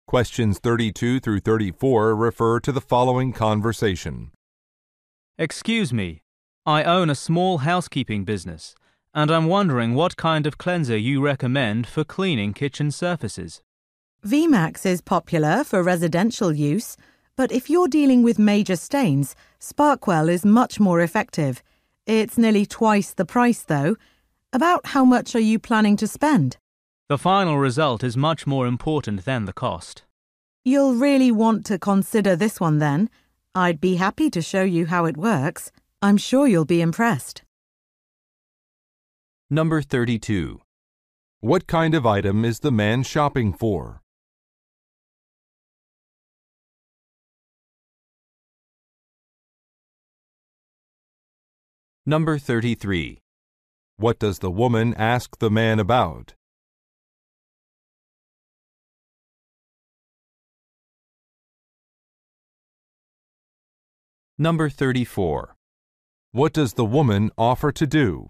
Questions 32 through 34 refer to the following conversation. Excuse me, I own a small housekeeping business, and I'm wondering what kind of cleanser you recommend for cleaning kitchen surfaces. VMAX is popular for residential use, but if you're dealing with major stains, Sparkwell is much more effective. It's nearly twice the price, though. About how much are you planning to spend? The final result is much more important than the cost. You'll really want to consider this one then. I'd be happy to show you how it works. I'm sure you'll be impressed. Number 32. What kind of item is the man shopping for? Number 33. What does the woman ask the man about? Number 34. What does the woman offer to do?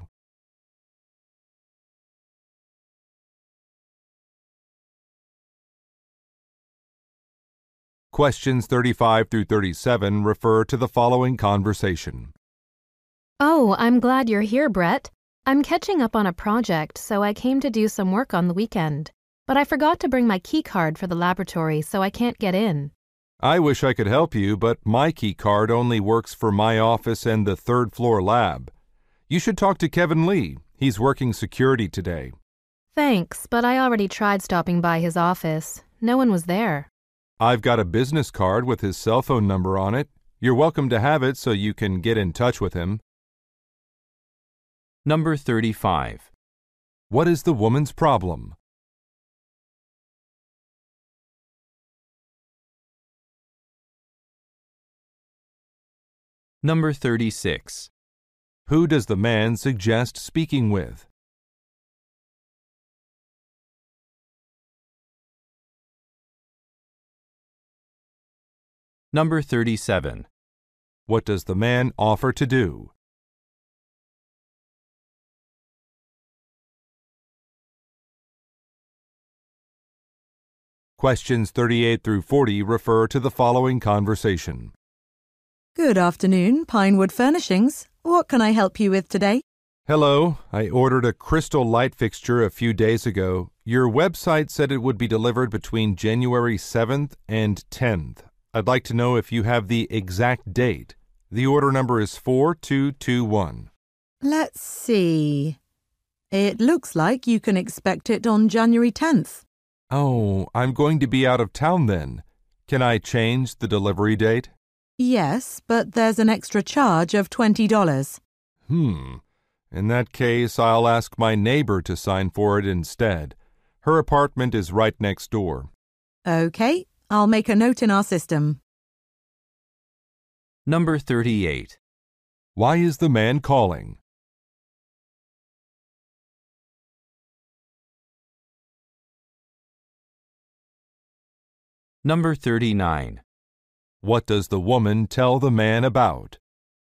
Questions 35 through 37 refer to the following conversation. Oh, I'm glad you're here, Brett. I'm catching up on a project, so I came to do some work on the weekend. But I forgot to bring my key card for the laboratory, so I can't get in. I wish I could help you, but my key card only works for my office and the third-floor lab. You should talk to Kevin Lee. He's working security today. Thanks, but I already tried stopping by his office. No one was there. I've got a business card with his cell phone number on it. You're welcome to have it so you can get in touch with him. Number 35. What is the woman's problem? Number 36. Who does the man suggest speaking with? Number 37. What does the man offer to do? Questions 38 through 40 refer to the following conversation. Good afternoon, Pinewood Furnishings. What can I help you with today? Hello, I ordered a crystal light fixture a few days ago. Your website said it would be delivered between January 7th and 10th. I'd like to know if you have the exact date. The order number is 4221. Let's see. It looks like you can expect it on January 10th. Oh, I'm going to be out of town then. Can I change the delivery date? Yes, but there's an extra charge of $20. In that case, I'll ask my neighbor to sign for it instead. Her apartment is right next door. Okay, I'll make a note in our system. Number 38. Why is the man calling? Number 39. What does the woman tell the man about?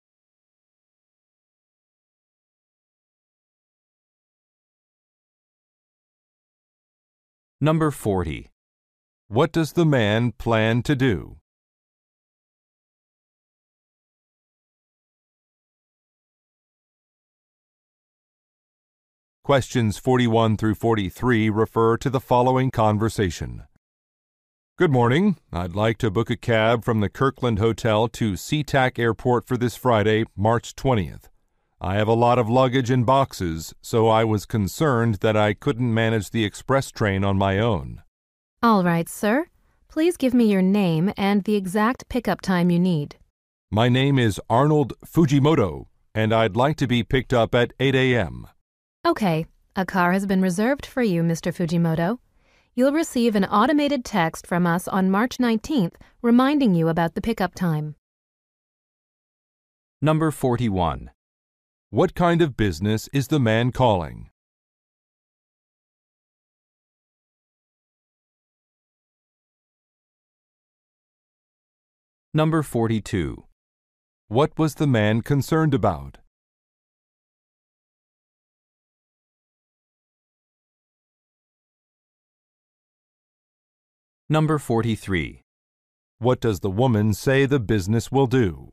Number 40. What does the man plan to do? Questions 41 through 43 refer to the following conversation. Good morning. I'd like to book a cab from the Kirkland Hotel to SeaTac Airport for this Friday, March 20th. I have a lot of luggage and boxes, so I was concerned that I couldn't manage the express train on my own. All right, sir. Please give me your name and the exact pickup time you need. My name is Arnold Fujimoto, and I'd like to be picked up at 8 a.m. Okay, a car has been reserved for you, Mr. Fujimoto. You'll receive an automated text from us on March 19th reminding you about the pickup time. Number 41. What kind of business is the man calling? Number 42. What was the man concerned about? Number 43. What does the woman say the business will do?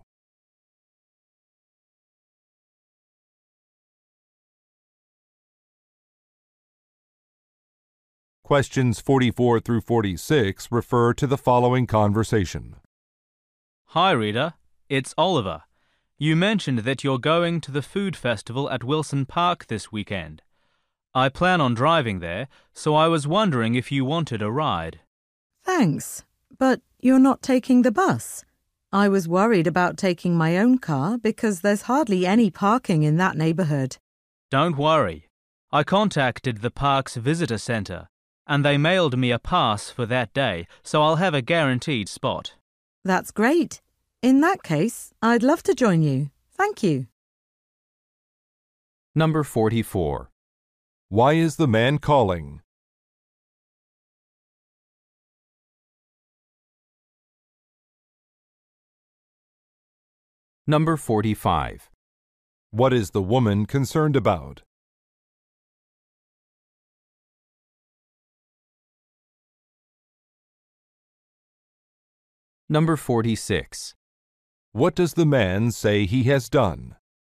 Questions 44 through 46 refer to the following conversation. Hi, Rita. It's Oliver. You mentioned that you're going to the food festival at Wilson Park this weekend. I plan on driving there, so I was wondering if you wanted a ride. Thanks, but you're not taking the bus. I was worried about taking my own car because there's hardly any parking in that neighborhood. Don't worry. I contacted the park's visitor center, and they mailed me a pass for that day, so I'll have a guaranteed spot. That's great. In that case, I'd love to join you. Thank you. Number 44. Why is the man calling? Number 45. What is the woman concerned about? Number 46. What does the man say he has done?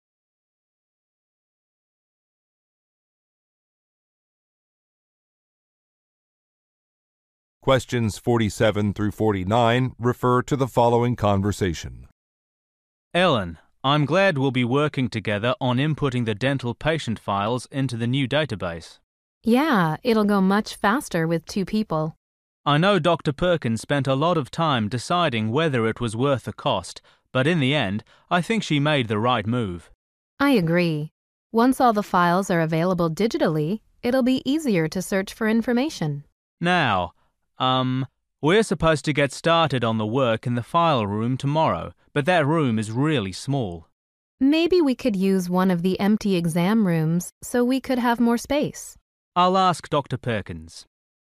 Questions 47 through 49 refer to the following conversation. Ellen, I'm glad we'll be working together on inputting the dental patient files into the new database. Yeah, it'll go much faster with 2 people. I know Dr. Perkins spent a lot of time deciding whether it was worth the cost, but in the end, I think she made the right move. I agree. Once all the files are available digitally, it'll be easier to search for information. Now, we're supposed to get started on the work in the file room tomorrow, but that room is really small. Maybe we could use one of the empty exam rooms so we could have more space. I'll ask Dr. Perkins.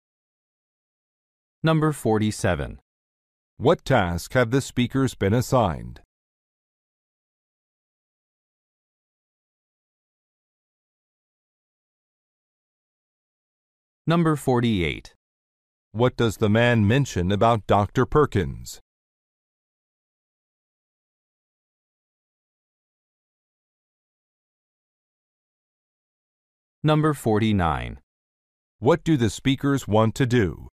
Number 47. What task have the speakers been assigned? Number 48. What does the man mention about Dr. Perkins? Number 49. What do the speakers want to do?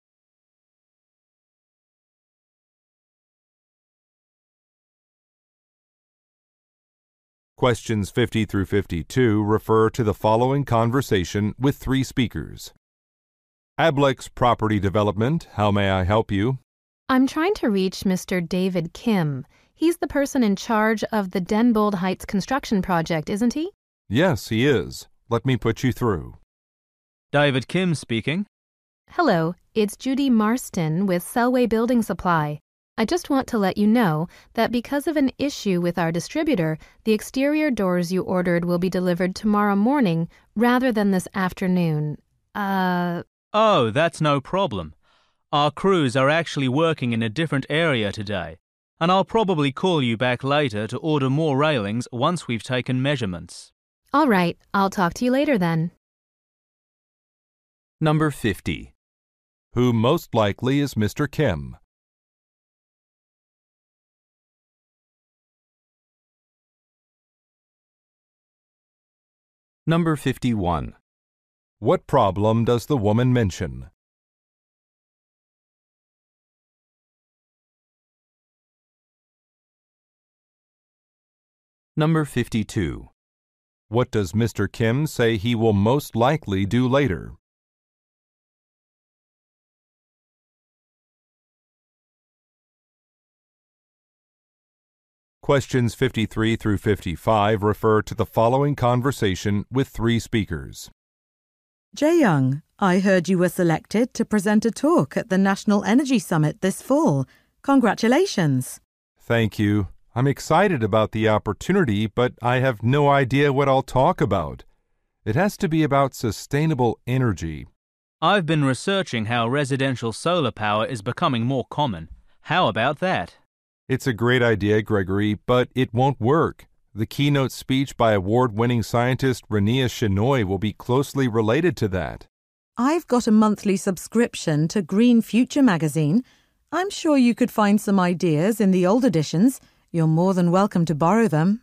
Questions 50 through 52 refer to the following conversation with 3 speakers. Ablex Property Development, how may I help you? I'm trying to reach Mr. David Kim. He's the person in charge of the Denbold Heights construction project, isn't he? Yes, he is. Let me put you through. David Kim speaking. Hello, it's Judy Marston with Selway Building Supply. I just want to let you know that because of an issue with our distributor, the exterior doors you ordered will be delivered tomorrow morning rather than this afternoon. Oh, that's no problem. Our crews are actually working in a different area today, and I'll probably call you back later to order more railings once we've taken measurements. All right, I'll talk to you later then. Number 50. Who most likely is Mr. Kim? Number 51. What problem does the woman mention? Number 52. What does Mr. Kim say he will most likely do later? Questions 53 through 55 refer to the following conversation with 3 speakers. Jae-young, I heard you were selected to present a talk at the National Energy Summit this fall. Congratulations. Thank you. I'm excited about the opportunity, but I have no idea what I'll talk about. It has to be about sustainable energy. I've been researching how residential solar power is becoming more common. How about that? It's a great idea, Gregory, but it won't work. The keynote speech by award-winning scientist Rania Shenoy will be closely related to that. I've got a monthly subscription to Green Future magazine. I'm sure you could find some ideas in the old editions. You're more than welcome to borrow them.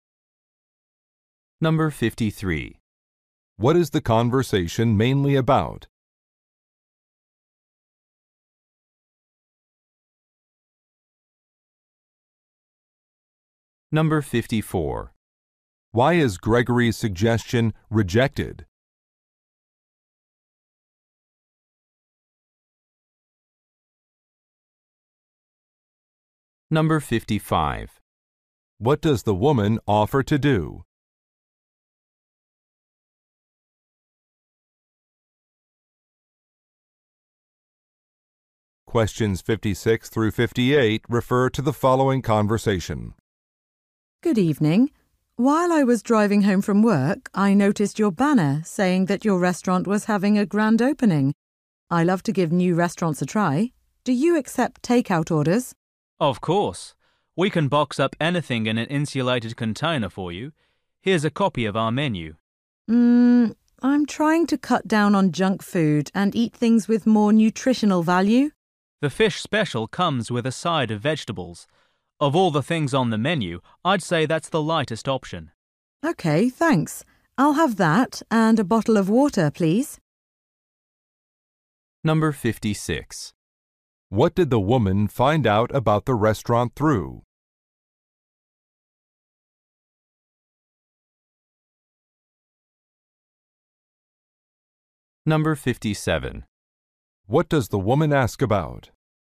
Number 53. What is the conversation mainly about? Number 54. Why is Gregory's suggestion rejected? Number 55. What does the woman offer to do? Questions 56 through 58 refer to the following conversation. Good evening. While I was driving home from work, I noticed your banner saying that your restaurant was having a grand opening. I love to give new restaurants a try. Do you accept takeout orders? Of course. We can box up anything in an insulated container for you. Here's a copy of our menu. I'm trying to cut down on junk food and eat things with more nutritional value. The fish special comes with a side of vegetables. Of all the things on the menu, I'd say that's the lightest option. Okay, thanks. I'll have that and a bottle of water, please. Number 56. What did the woman find out about the restaurant through? Number 57. What does the woman ask about?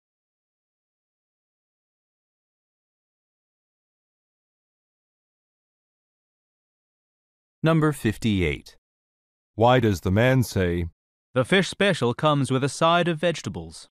Number 58. Why does the man say, The fish special comes with a side of vegetables.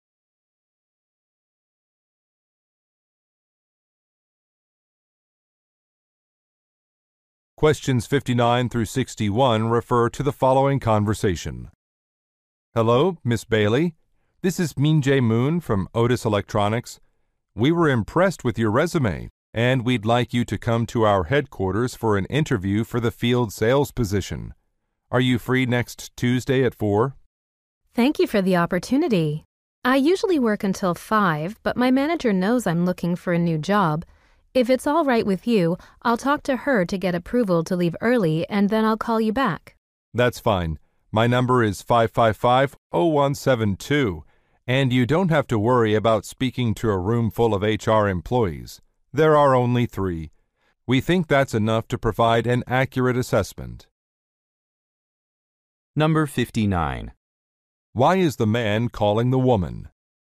Questions 59 through 61 refer to the following conversation. Hello, Miss Bailey. This is Min Jae Moon from Otis Electronics. We were impressed with your resume, and we'd like you to come to our headquarters for an interview for the field sales position. Are you free next Tuesday at 4? Thank you for the opportunity. I usually work until 5, but my manager knows I'm looking for a new job. If it's all right with you, I'll talk to her to get approval to leave early, and then I'll call you back. That's fine. My number is 555-0172, and you don't have to worry about speaking to a room full of HR employees. There are only 3. We think that's enough to provide an accurate assessment. Number 59. Why is the man calling the woman?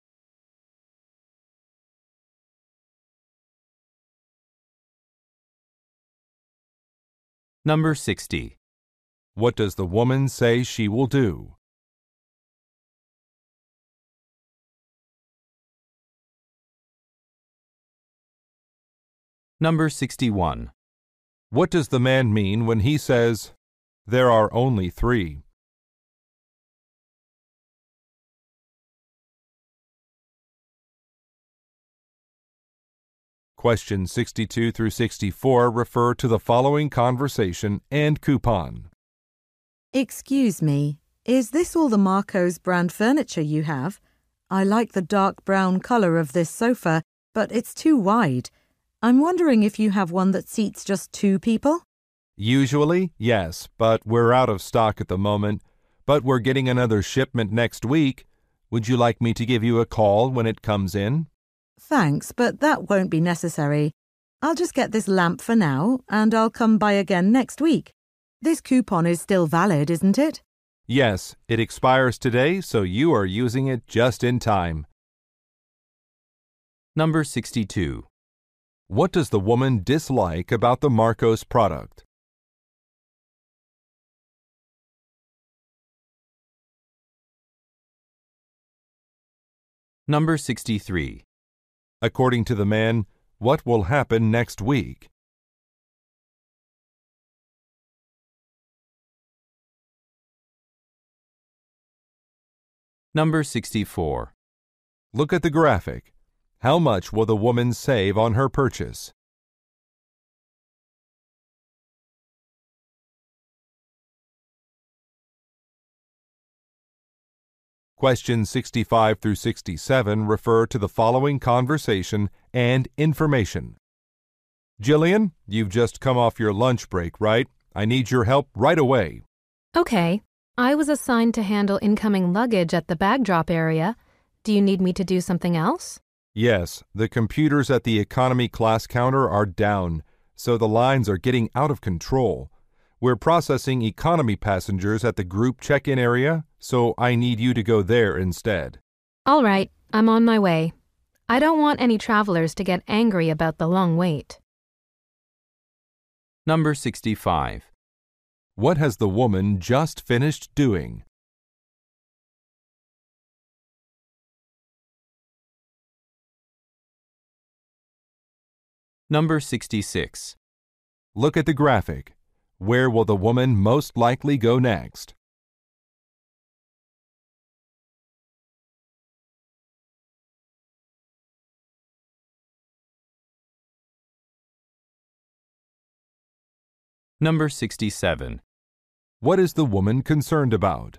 Number 60. What does the woman say she will do? Number 61. What does the man mean when he says, there are only 3? Questions 62 through 64 refer to the following conversation and coupon. Excuse me, is this all the Marco's brand furniture you have? I like the dark brown colour of this sofa, but it's too wide. I'm wondering if you have one that seats just 2 people? Usually, yes, but we're out of stock at the moment. But we're getting another shipment next week. Would you like me to give you a call when it comes in? Thanks, but that won't be necessary. I'll just get this lamp for now, and I'll come by again next week. This coupon is still valid, isn't it? Yes, it expires today, so you are using it just in time. Number 62. What does the woman dislike about the Marcos product? Number 63. According to the man, what will happen next week? Number 64. Look at the graphic. How much will the woman save on her purchase? Questions 65 through 67 refer to the following conversation and information. Jillian, you've just come off your lunch break, right? I need your help right away. Okay. I was assigned to handle incoming luggage at the bag drop area. Do you need me to do something else? Yes, the computers at the economy class counter are down, so the lines are getting out of control. We're processing economy passengers at the group check-in area, so I need you to go there instead. All right, I'm on my way. I don't want any travelers to get angry about the long wait. Number 65. What has the woman just finished doing? Number 66. Look at the graphic. Where will the woman most likely go next? Number 67. What is the woman concerned about?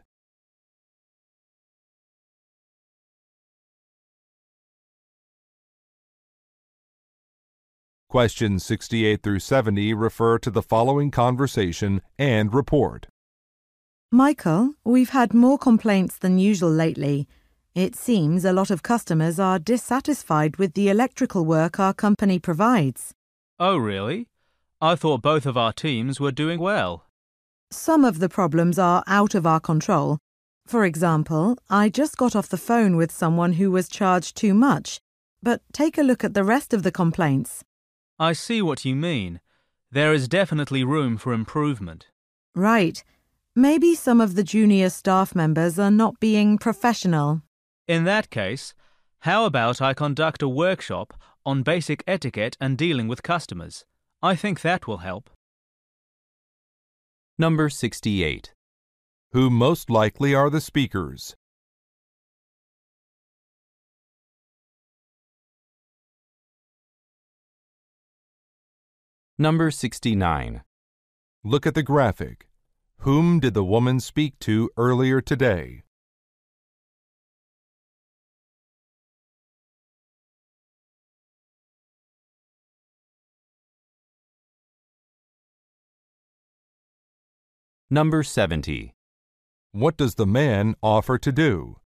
Questions 68 through 70 refer to the following conversation and report. Michael, we've had more complaints than usual lately. It seems a lot of customers are dissatisfied with the electrical work our company provides. Oh, really? I thought both of our teams were doing well. Some of the problems are out of our control. For example, I just got off the phone with someone who was charged too much. But take a look at the rest of the complaints. I see what you mean. There is definitely room for improvement. Right. Maybe some of the junior staff members are not being professional. In that case, how about I conduct a workshop on basic etiquette and dealing with customers? I think that will help. Number 68. Who most likely are the speakers? Number 69. Look at the graphic. Whom did the woman speak to earlier today? Number 70. What does the man offer to do?